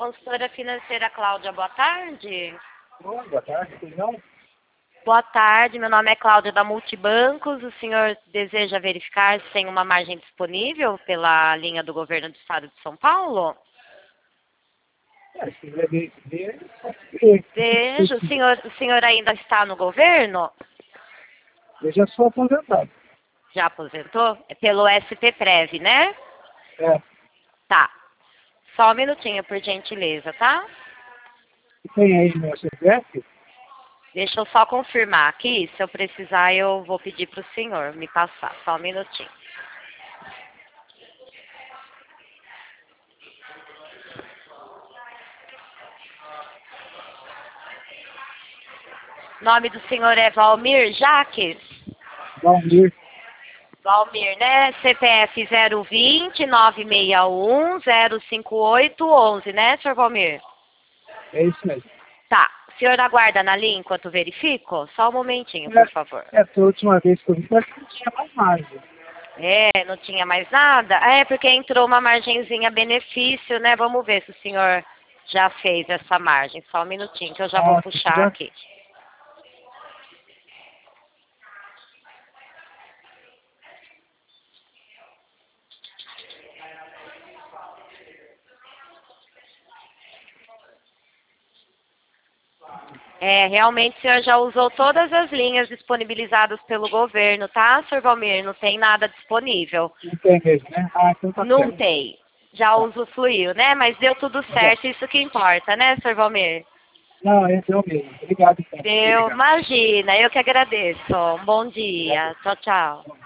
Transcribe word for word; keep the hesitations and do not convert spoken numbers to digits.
Consultora financeira Cláudia, boa tarde. Oi, boa tarde, tudo bom? Boa tarde, meu nome é Cláudia da Multibancos. O senhor deseja verificar se tem uma margem disponível pela linha do governo do estado de São Paulo? É, se quiser ver, ver, ver. Desejo. O senhor, o senhor ainda está no governo? Eu já sou aposentado. Já aposentou? É pelo S P Prev, né? É. Tá. Só um minutinho, por gentileza, tá? E tem aí meu C P F? Deixa eu só confirmar aqui. Se eu precisar, eu vou pedir para o senhor me passar. Só um minutinho. O nome do senhor é Valmir Jaques? Valmir. Valmir, né? C P F zero vinte, nove seis um, zero cinco oito onze, né, senhor Valmir? É isso mesmo. Tá. O senhor aguarda na linha enquanto verifico? Só um momentinho, É, por favor. é, a última vez que eu vi, parece que não tinha mais margem. É, não tinha mais nada? É, porque entrou uma margenzinha benefício, né? Vamos ver se o senhor já fez essa margem. Só um minutinho que eu já vou Ah, puxar já? aqui. É, realmente o senhor já usou todas as linhas disponibilizadas pelo governo, tá, senhor Valmir? Não tem nada disponível. Não tem mesmo, né? Ah, então tá Não certo. tem. Já Tá. usufruiu, né? Mas deu tudo certo, isso que importa, né, senhor Valmir? Não, é deu mesmo. Obrigado, então. Deu, Obrigado. imagina, eu que agradeço. Um bom Obrigado. dia. Tchau, tchau.